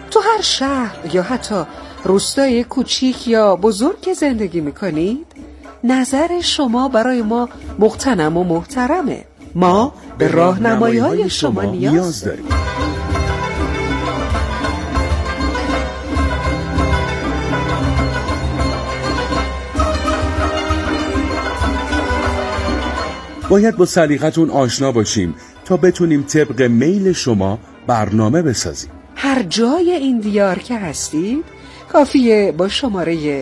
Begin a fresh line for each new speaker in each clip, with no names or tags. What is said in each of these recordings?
تو هر شهر یا حتی روستای کوچیک یا بزرگ که زندگی میکنید، نظر شما برای ما مغتنم و محترمه. ما به راهنمایی‌های شما نیاز داریم.
باید با سلیقتون آشنا باشیم تا بتونیم طبق میل شما برنامه بسازیم.
هر جای این دیار که هستید کافیه با شماره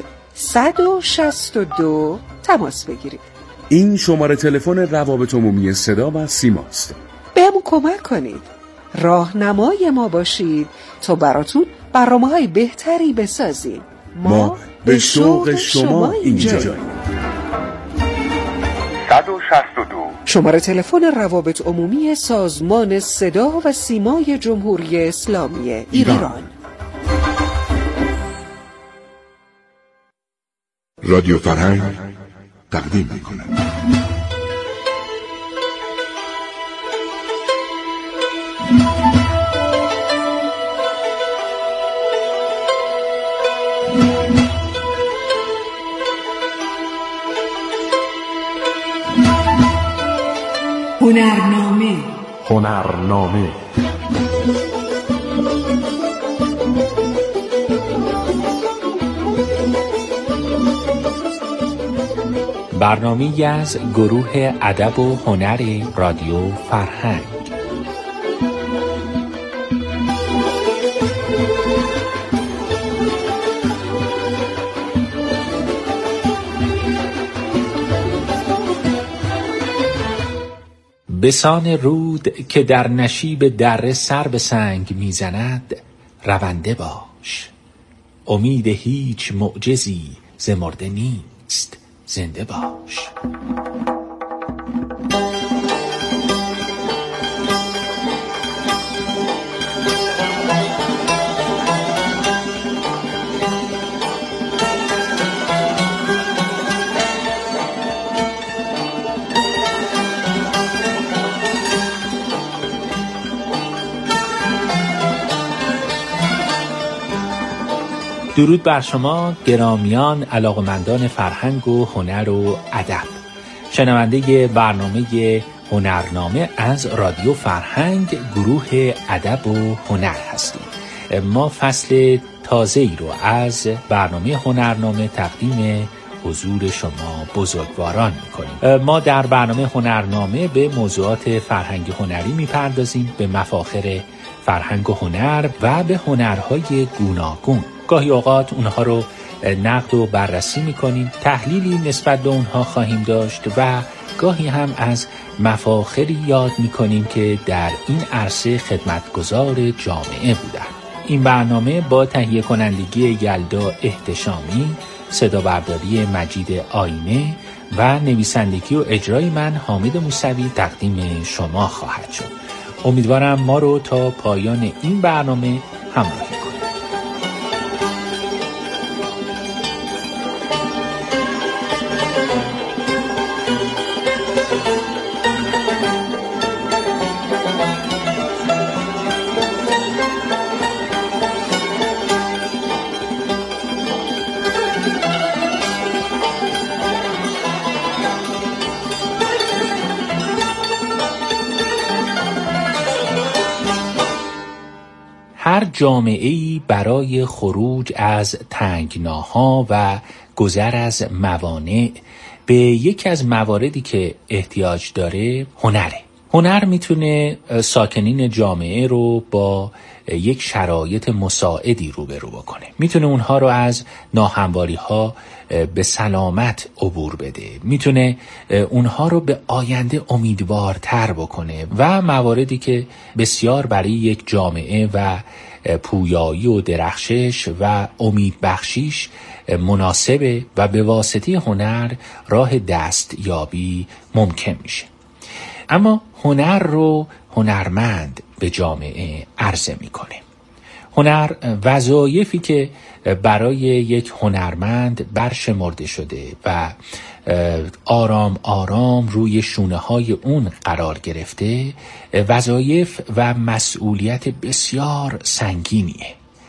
162 تماس بگیرید.
این شماره تلفن روابط عمومی صدا و سیماست.
بهمون کمک کنید، راهنمای ما باشید تا براتون برنامه‌های بهتری بسازیم. ما
به شوق شما اینجاییم.
162
شماره تلفن روابط عمومی سازمان صدا و سیمای جمهوری اسلامی ایران.
رادیو فرهنگ تقدیم می‌کند.
هنرنامه برنامه‌ای از گروه ادب و هنر رادیو فرهنگ. بسان رود که در نشیب دره سر به سنگ میزند، رونده باش. امید هیچ معجزی ز مرده نیست، زنده باش. درود بر شما گرامیان، علاقمندان فرهنگ و هنر و ادب. شنونده برنامه هنرنامه از رادیو فرهنگ، گروه ادب و هنر هستیم. ما فصل تازه‌ای رو از برنامه هنرنامه تقدیم حضور شما بزرگواران می‌کنیم. ما در برنامه هنرنامه به موضوعات فرهنگ هنری می‌پردازیم، به مفاخر فرهنگ و هنر و به هنرهای گوناگون. گاهی اوقات اونها رو نقد و بررسی میکنیم، تحلیلی نسبت به اونها خواهیم داشت و گاهی هم از مفاخری یاد میکنیم که در این عرصه خدمتگزار جامعه بودن. این برنامه با تهیه کنندگی یلدا احتشامی، صدا برداری مجید آینه و نویسندگی و اجرای من حامد موسوی تقدیم شما خواهد شد. امیدوارم ما رو تا پایان این برنامه همراهی کنید. هر جامعه‌ای برای خروج از تنگناها و گذر از موانع به یکی از مواردی که احتیاج داره هنره. هنر میتونه ساکنین جامعه رو با یک شرایط مساعدی روبرو بکنه. میتونه اونها رو از ناهمواری‌ها به سلامت عبور بده. میتونه اونها رو به آینده امیدوارتر بکنه و مواردی که بسیار برای یک جامعه و پویایی و درخشش و امید بخشیش مناسبه و به واسطه هنر راه دستیابی ممکن میشه. اما هنر رو هنرمند به جامعه عرضه میکنه. هنر وظایفی که برای یک هنرمند برشمرده شده و آرام آرام روی شونه های اون قرار گرفته، وظایف و مسئولیت بسیار سنگینیه.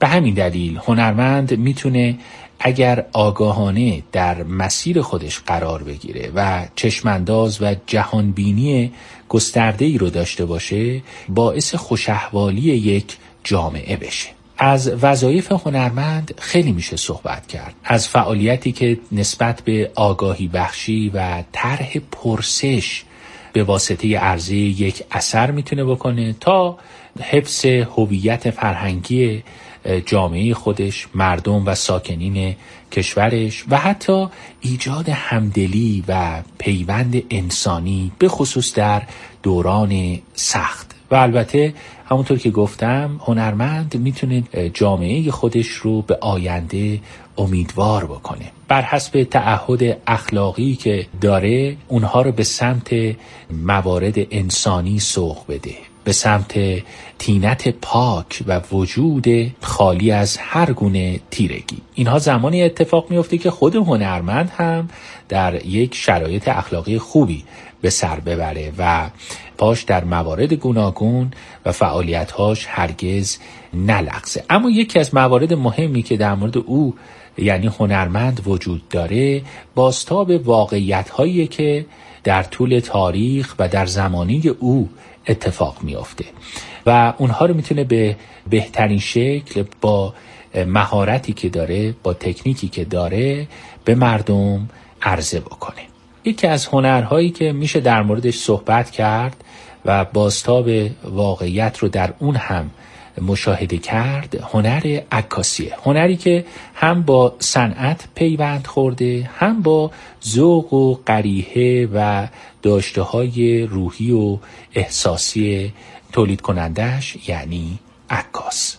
به همین دلیل هنرمند میتونه اگر آگاهانه در مسیر خودش قرار بگیره و چشمانداز و جهانبینی گسترده‌ای رو داشته باشه، باعث خوش‌احوالی یک جامعه بشه. از وظایف هنرمند خیلی میشه صحبت کرد. از فعالیتی که نسبت به آگاهی بخشی و طرح پرسش به واسطه عرضه یک اثر میتونه بکنه تا حفظ هویت فرهنگی جامعه خودش، مردم و ساکنین کشورش و حتی ایجاد همدلی و پیوند انسانی به خصوص در دوران سخت. و البته همونطور که گفتم هنرمند میتونه جامعه خودش رو به آینده امیدوار بکنه. بر حسب تعهد اخلاقی که داره اونها رو به سمت موارد انسانی سوق بده، به سمت طینت پاک و وجود خالی از هر گونه تیرگی. اینها زمانی اتفاق میفته که خود هنرمند هم در یک شرایط اخلاقی خوبی به سر ببره و پاش در موارد گوناگون و فعالیت‌هاش هرگز نلغزه. اما یکی از موارد مهمی که در مورد او یعنی هنرمند وجود داره، بازتاب واقعیت‌هایی که در طول تاریخ و در زمانی او اتفاق میافته و اونها رو میتونه به بهترین شکل با مهارتی که داره، با تکنیکی که داره به مردم عرضه بکنه. یکی از هنرهایی که میشه در موردش صحبت کرد و بازتاب واقعیت رو در اون هم مشاهده کرد، هنر عکاسیه. هنری که هم با صنعت پیوند خورده، هم با ذوق و قریحه و داشته‌های روحی و احساسی تولید کنندش یعنی عکاس.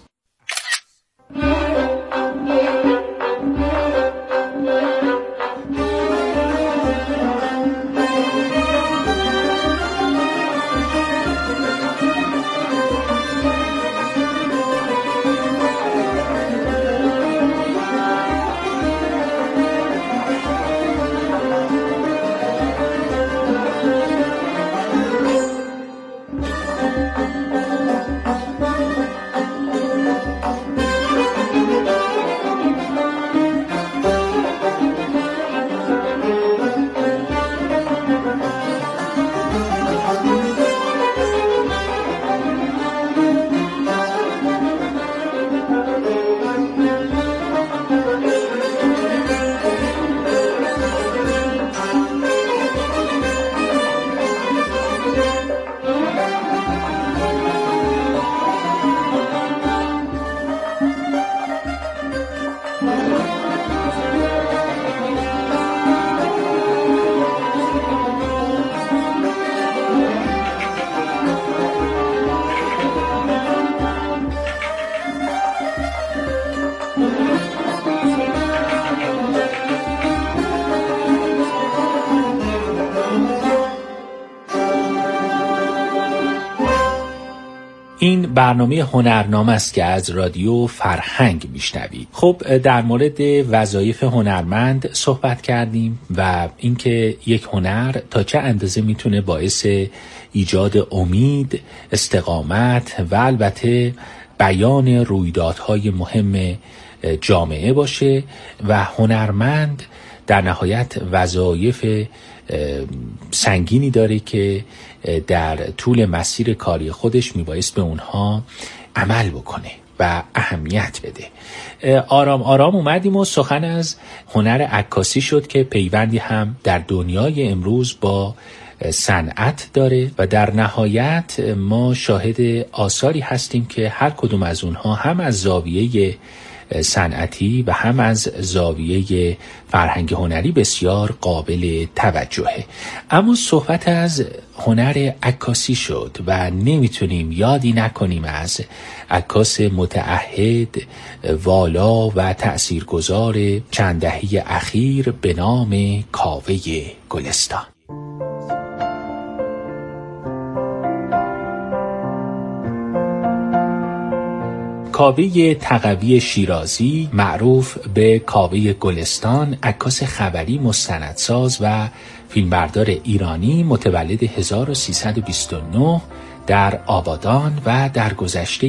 این برنامه هنرنامه است که از رادیو فرهنگ میشنوید. خب در مورد وظایف هنرمند صحبت کردیم و اینکه یک هنر تا چه اندازه میتونه باعث ایجاد امید، استقامت و البته بیان رویدادهای مهم جامعه باشه و هنرمند در نهایت وظایف سنگینی داره که در طول مسیر کاری خودش میبایست به اونها عمل بکنه و اهمیت بده. آرام آرام اومدیم و سخن از هنر عکاسی شد که پیوندی هم در دنیای امروز با صنعت داره و در نهایت ما شاهد آثاری هستیم که هر کدوم از اونها هم از زاویه صنعتی و هم از زاویه فرهنگ هنری بسیار قابل توجهه. اما صحبت از هنر عکاسی شد و نمیتونیم یادی نکنیم از عکاس متعهد، والا و تأثیرگذار چند دهه اخیر به نام کاوه گلستان. کاوه تقوی شیرازی، معروف به کاوه گلستان، عکاس خبری، مستندساز و فیلمبردار ایرانی، متولد 1329 در آبادان و در گذشته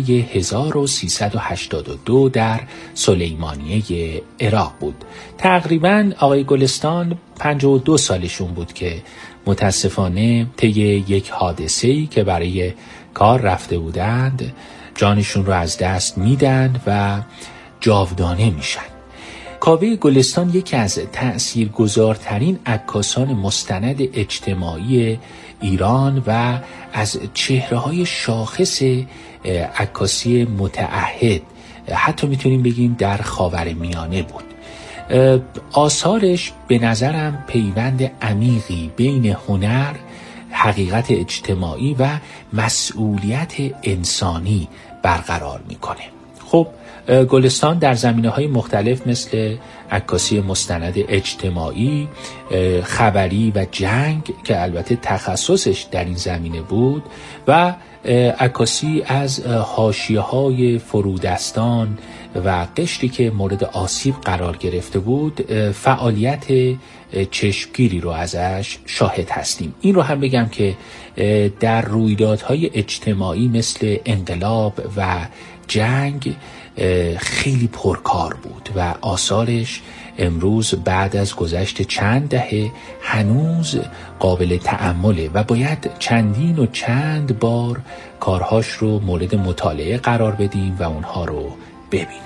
1382 در سلیمانیه عراق بود. تقریباً آقای گلستان 52 سالشون بود که متاسفانه طی یک حادثه‌ای که برای کار رفته بودند جانشون رو از دست میدن و جاودانه میشن. کاوه گلستان یکی از تأثیرگذارترین عکاسان مستند اجتماعی ایران و از چهره‌های شاخص عکاسی متعهد، حتی میتونیم بگیم در خاورمیانه بود. آثارش به نظرم پیوند عمیقی بین هنر، حقیقت اجتماعی و مسئولیت انسانی برقرار میکنه. خب گلستان در زمینه‌های مختلف مثل عکاسی مستند اجتماعی، خبری و جنگ که البته تخصصش در این زمینه بود و عکاسی از حاشیه‌های فرودستان و قشری که مورد آسیب قرار گرفته بود فعالیت چشمگیری رو ازش شاهد هستیم. این رو هم بگم که در رویدادهای اجتماعی مثل انقلاب و جنگ خیلی پرکار بود و آثارش امروز بعد از گذشت چند دهه هنوز قابل تأمله و باید چندین و چند بار کارهاش رو مورد مطالعه قرار بدیم و اونها رو ببینیم.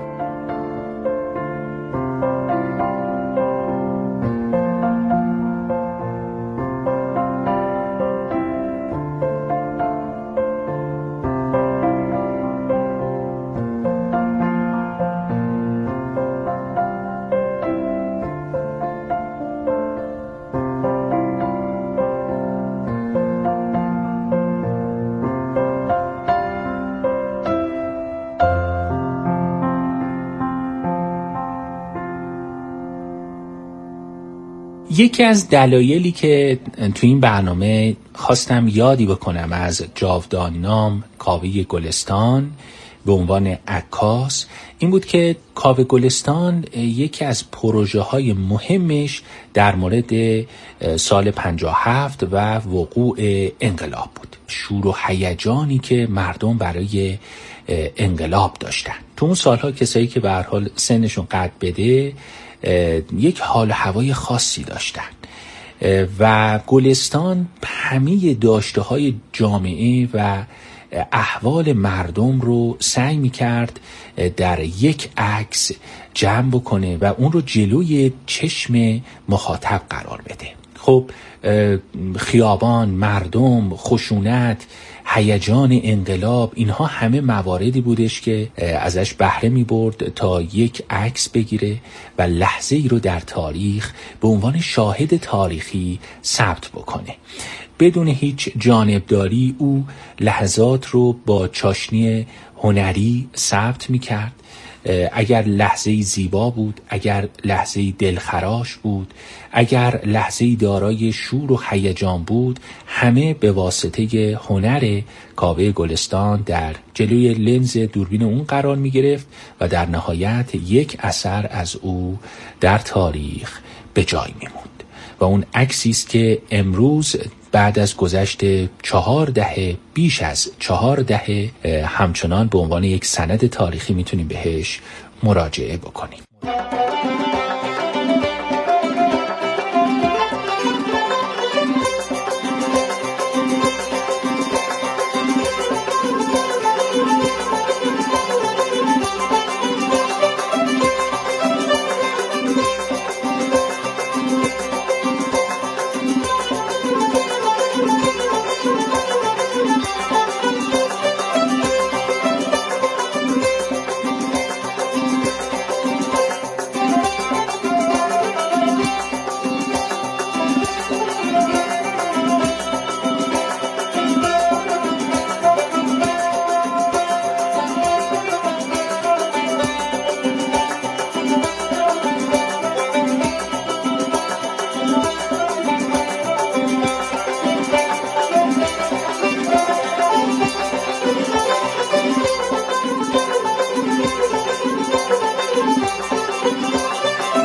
یکی از دلایلی که تو این برنامه خواستم یادی بکنم از جاودانی‌نام کاوه گلستان به عنوان عکاس این بود که کاوه گلستان یکی از پروژه‌های مهمش در مورد سال 57 و وقوع انقلاب بود. شور و هیجانی که مردم برای انقلاب داشتن. تو اون سالها کسایی که به هر حال سنشون قد بده یک حال هوای خاصی داشتن و گلستان همه داشته‌های جامعه و احوال مردم رو سعی می‌کرد در یک عکس جمع بکنه و اون رو جلوی چشم مخاطب قرار بده. خب خیابان، مردم، خشونت، هیجان انقلاب، اینها همه مواردی بودش که ازش بهره می برد تا یک عکس بگیره و لحظه ای رو در تاریخ به عنوان شاهد تاریخی ثبت بکنه. بدون هیچ جانبداری او لحظات رو با چاشنی هنری ثبت می کرد. اگر لحظه‌ای زیبا بود، اگر لحظه‌ای دلخراش بود، اگر لحظه‌ای دارای شور و هیجان بود، همه به واسطه هنر کاوه گلستان در جلوی لنز دوربین اون قرار می گرفت و در نهایت یک اثر از او در تاریخ به جای می موند و اون عکسی است که امروز بعد از گذشت 4 دهه، بیش از 4 دهه، همچنان به عنوان یک سند تاریخی میتونیم بهش مراجعه بکنیم.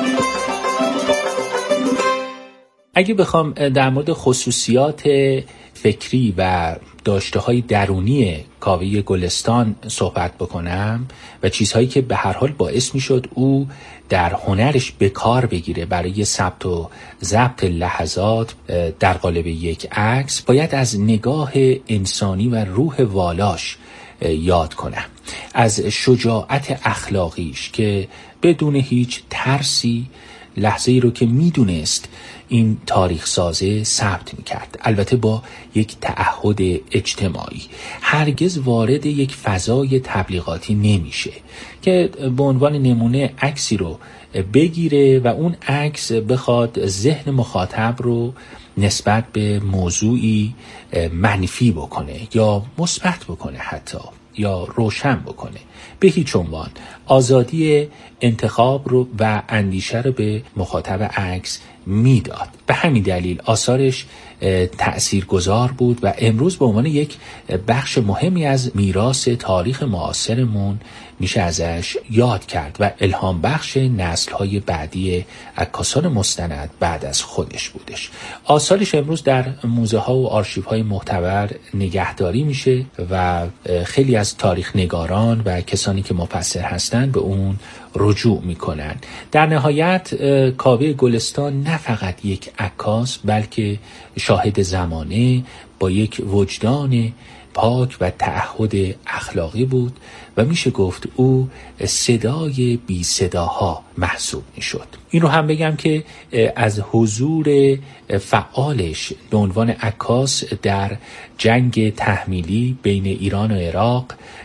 اگه بخوام در مورد خصوصیات فکری و داشته‌های درونی کاوه گلستان صحبت بکنم و چیزهایی که به هر حال باعث میشد او در هنرش به کار بگیره برای ثبت و ضبط لحظات در قالب یک عکس، باید از نگاه انسانی و روح والاش یاد کنم، از شجاعت اخلاقیش که بدون هیچ ترسی لحظه ای رو که میدونست این تاریخ سازه ثبت میکرد، البته با یک تعهد اجتماعی. هرگز وارد یک فضای تبلیغاتی نمیشه که به عنوان نمونه عکسی رو بگیره و اون عکس بخواد ذهن مخاطب رو نسبت به موضوعی منفی بکنه یا مثبت بکنه، حتی یا روشن بکنه. به هیچ عنوان آزادی انتخاب رو و اندیشه رو به مخاطب عکس میداد. به همین دلیل آثارش تأثیرگذار بود و امروز به عنوان یک بخش مهمی از میراث تاریخ معاصرمون میشه ازش یاد کرد و الهام بخش نسل‌های بعدی عکاسان مستند بعد از خودش بودش. آثارش امروز در موزه ها و آرشیوهای معتبر نگهداری میشه و خیلی از تاریخ نگاران و کسانی که مفسر هستند به اون رجوع میکنن. در نهایت کاوه گلستان نه فقط یک عکاس بلکه شاهد زمانه با یک وجدان پاک و تعهد اخلاقی بود و میشه گفت او صدای بی صداها محسوب میشد. این رو هم بگم که از حضور فعالش به عنوان عکاس در جنگ تحمیلی بین ایران و عراق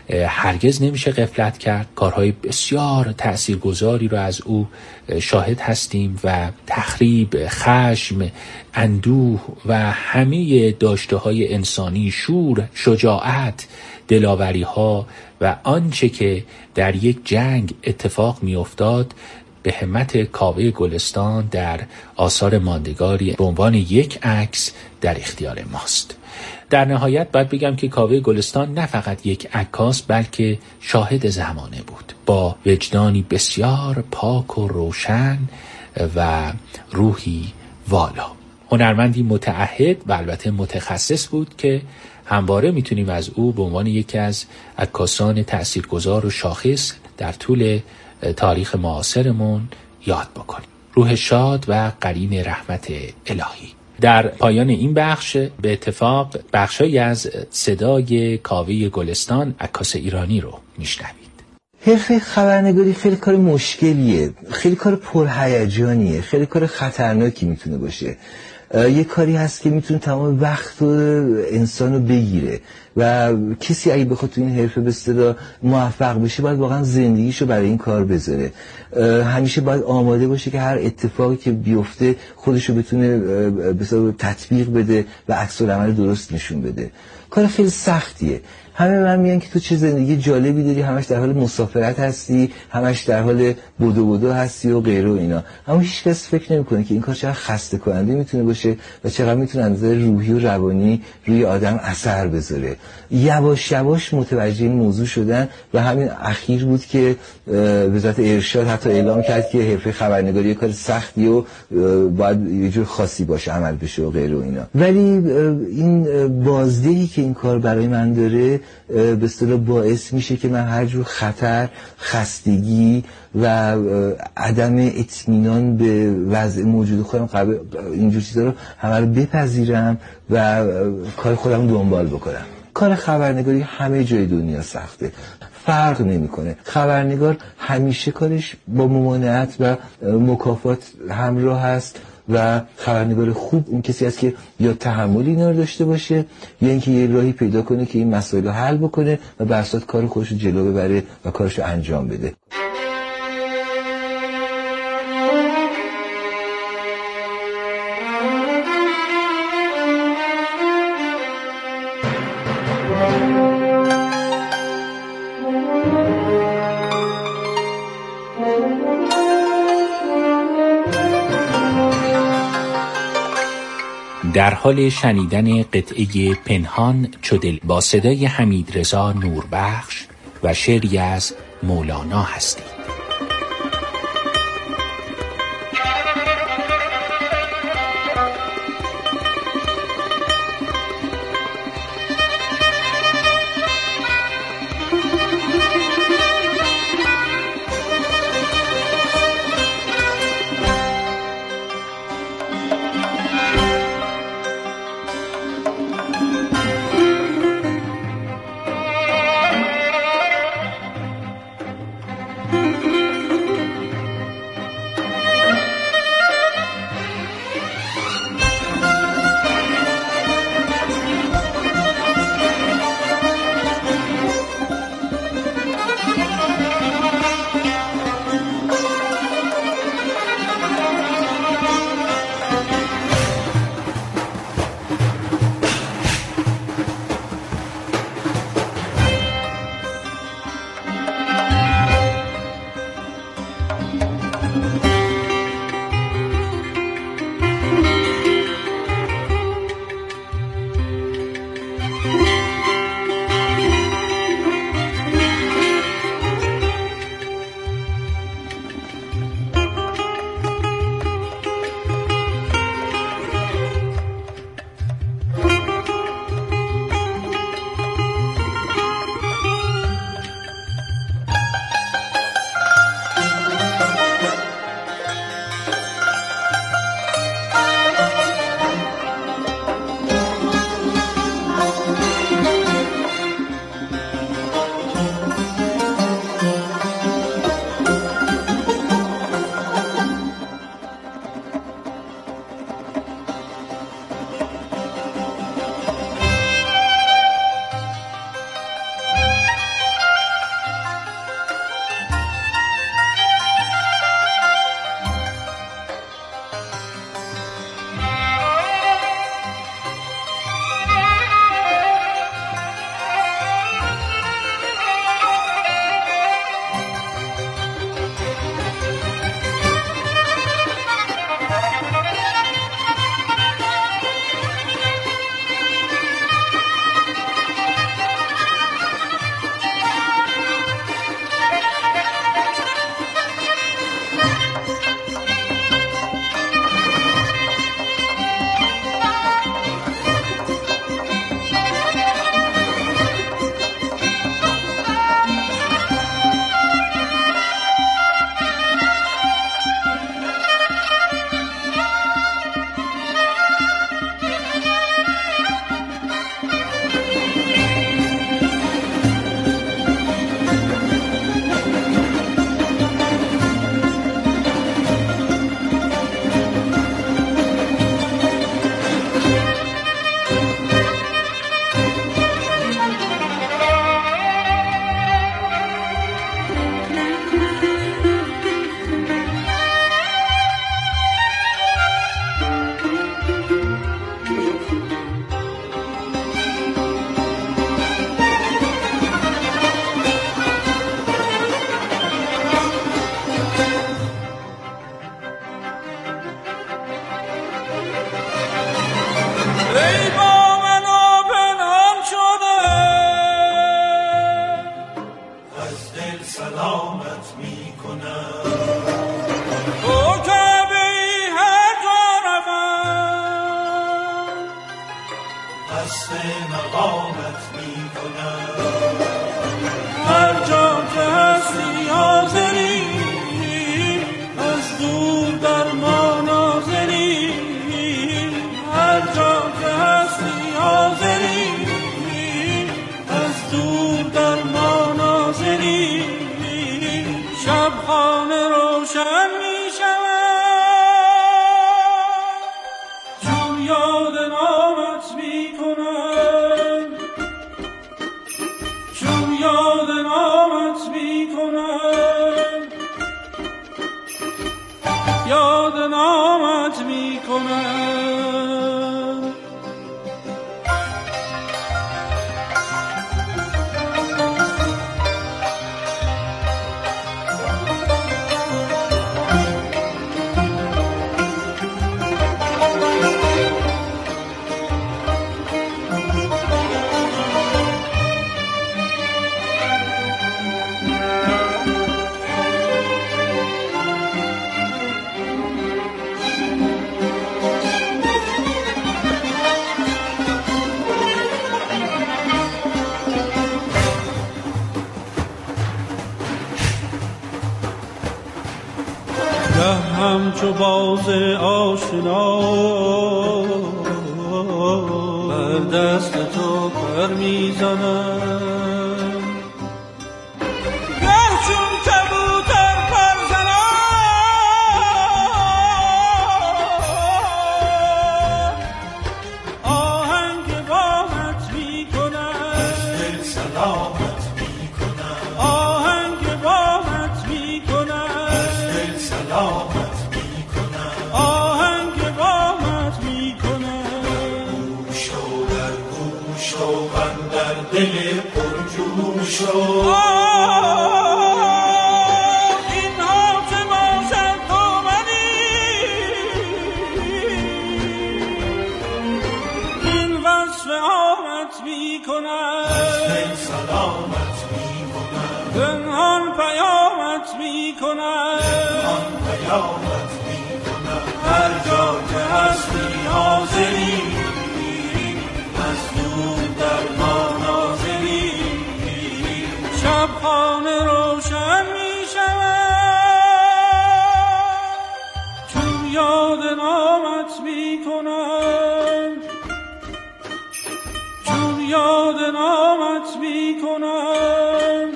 هرگز نمیشه غفلت کرد. کارهای بسیار تأثیرگذاری رو از او شاهد هستیم و تخریب، خشم، اندوه و همه داشته‌های انسانی، شور، شجاعت، دلاوری ها و آنچه که در یک جنگ اتفاق می افتاد به همت کاوه گلستان در آثار ماندگاری به عنوان یک عکس در اختیار ماست. در نهایت باید بگم که کاوه گلستان نه فقط یک عکاس بلکه شاهد زمانه بود، با وجدانی بسیار پاک و روشن و روحی والا. هنرمندی متعهد و البته متخصص بود که همواره میتونیم از او به عنوان یکی از عکاسان تأثیرگذار و شاخص در طول تاریخ معاصرمون یاد بکنیم. روح شاد و قرین رحمت الهی. در پایان این بخش به اتفاق بخشایی از صدای کاوه گلستان عکاس ایرانی رو میشنوید.
حرفه خبرنگاری خیلی کار مشکلیه، خیلی کار پرهیجانیه، خیلی کار خطرناکی میتونه باشه. یه کاری هست که میتونه تمام وقت انسان رو بگیره و کسی اگه بخواد تو این حرفه به اصطلاح موفق بشه باید واقعا زندگیشو برای این کار بذاره. همیشه باید آماده باشه که هر اتفاقی که بیفته خودشو بتونه به اصطلاح تطبیق بده و عکس العمل درست نشون بده. کار خیلی سختیه. همه من میگن که تو چه زندگی جالبی داری، همش در حال مسافرت هستی، همش در حال بدو هستی و غیره و اینا، اما هیچ کس فکر نمیکنه که این کار چقدر خسته کننده میتونه باشه و چقدر میتونه از نظر روحی و روانی روی آدم اثر بذاره. یواش یواش متوجه این موضوع شدن و همین اخیر بود که وزارت ارشاد حتی اعلام کرد که حرفه خبرنگاری کار سختی و باید یه جور خاصی باشه، عمل بشه و غیره و اینا. ولی این بازدهی که این کار برای من داره به اصطلاح باعث میشه که من هر جور خطر، خستگی و عدم اطمینان به وضع موجود خودم قبل اینجور چیزا رو همه رو بپذیرم و کار خودم دنبال بکنم. کار خبرنگاری همه جای دنیا سخته، فرق نمیکنه. خبرنگار همیشه کارش با ممانعت و مکافات همراه هست و خبرنگار خوب اون کسی است که یا تحملی اینا رو داشته باشه یا اینکه یه راهی پیدا کنه که این مسائل رو حل بکنه و بر اساس کار خودش رو جلو ببره و کارش رو انجام بده.
در حال شنیدن قطعه پنهان چو دل با صدای حمیدرضا نوربخش و شعری از مولانا هستید.
سلامت میکنم. او کعبه‌ای هر جا روم قصد مقامت میکنم. هر جا که هستی حاضری، از دور در ما ناظری. هر جا که هستی حاضری، از دور در ما ناظری. شب خانه روشن می شود چون یاد نامت می کنم. چون یاد نامت می کنم. یاد نامت می کنم. همچو باز آشنا بر دست تو پر میزنم. گه چون کبوتر پر زنم، آهنگ باهت میکنم. سلامت میکنم. آهنگ باهت میکنم. سلامت دل پرجوش این ها چه باشد تو منی، این وصف آمد می کنم. سلامت می کنم. پنهان پیامت می کنم. پیامت می کنم. هر جا که هستی حاضری، از دور در ما ناظری. شب خانه روشن می شود چون یاد نامت می کنم. چون یاد نامت می کنم.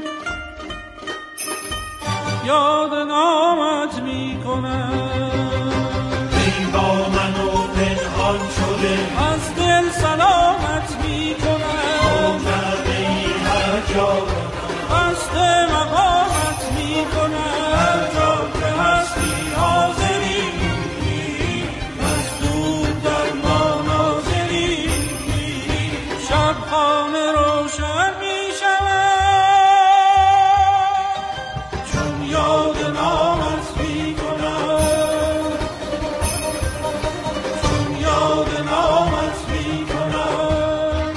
یاد نامت می کنم. ای با من و پنهان شده، از دل سلامت می کنم. او کعبه‌ای هر جا قصد مقامت می کنم. هر جا که هستی حاضری، از دور در ما ناظری. شب خانه روشن می شود چون یاد نامت می کنم. چون یاد نامت می کنم.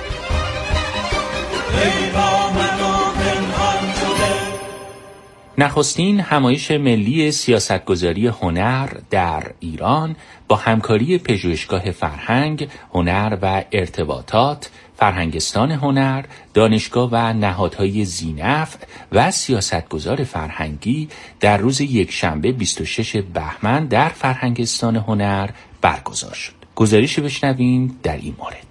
ای با من و پنهان شده.
نخستین همایش ملی سیاستگذاری هنر در ایران با همکاری پژوهشگاه فرهنگ، هنر و ارتباطات، فرهنگستان هنر، دانشگاه و نهادهای ذی‌نفع و سیاستگزار فرهنگی در روز یکشنبه 26 بهمن در فرهنگستان هنر برگزار شد. گزارشی بشنویم در این مورد.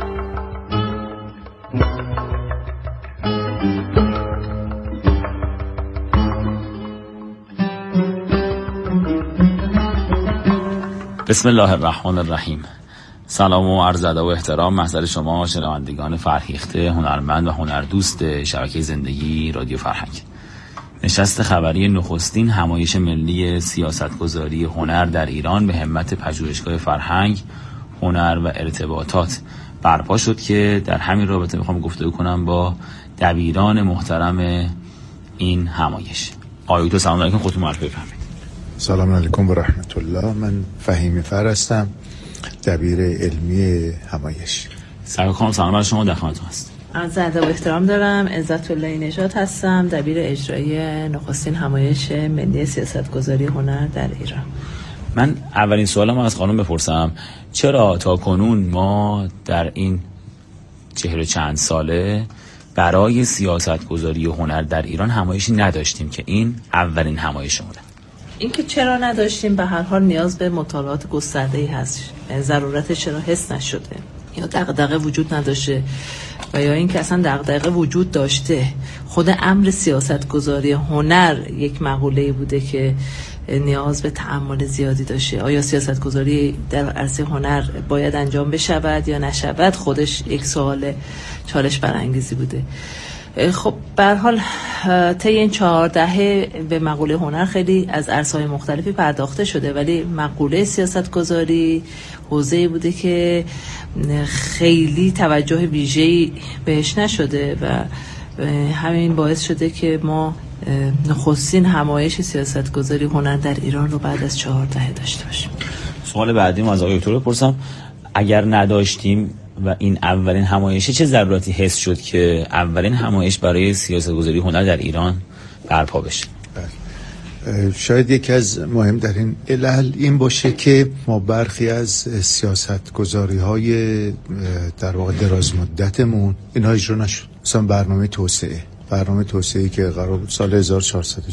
بسم الله الرحمن الرحیم. سلام و عرض ادب و احترام محضر شما شنوندگان فرهیخته، هنرمند و هنردوست شبکه زندگی رادیو فرهنگ. نشست خبری نخستین همایش ملی سیاستگذاری هنر در ایران به همت پژوهشگاه فرهنگ، هنر و ارتباطات برپا شد که در همین رابطه میخوام گفتگو کنم با دبیران محترم این همایش. آقای دکتر سلام علیکم، خودتون معرفی بفرمایید.
سلام علیکم و رحمت الله. من فهیمی فر هستم، دبیر علمی همایش.
سلام شما در خدمتتون هست.
عرض ادب و احترام دارم. عزت الله نژاد هستم، دبیر اجرایی نخستین همایش ملی سیاستگذاری هنر در ایران.
من اولین سوالم از خانم بپرسم، چرا تا کنون ما در این 40 چند ساله برای سیاستگذاری هنر در ایران همایشی نداشتیم که این اولین همایشمونه؟
این که چرا نداشتیم، به هر حال نیاز به مطالعات گسترده‌ای هست. ضرورت چرا حس نشده، یا دغدغه وجود نداشته، و یا این که اصلا دغدغه وجود داشته. خود امر سیاستگذاری هنر یک مقوله‌ای بوده که نیاز به تأمل زیادی داشته. آیا سیاستگذاری در عرصه هنر باید انجام بشود یا نشود؟ خودش یک سوال چالش برانگیزی بوده. خب به هر حال طی این 4 دهه به مقوله هنر خیلی از عرصه‌های مختلفی پرداخته شده، ولی مقوله سیاستگذاری حوزه‌ای بوده که خیلی توجه ویژه‌ای بهش نشده و همین باعث شده که ما نخستین همایش سیاستگذاری هنر در ایران رو بعد از 4 دهه داشته باشیم.
سوال بعدیم از آقای دکتر بپرسم، اگر نداشتیم و این اولین همایشه، چه ضرورتی حس شد که اولین همایش برای سیاستگذاری هنر در ایران برپا بشه؟
شاید یکی از مهمترین علل این باشه که ما برخی از سیاستگذاری‌های در واقع دراز مدتمون اینها اجرا نشد. مثلا برنامه توسعه که قرار بود سال 1400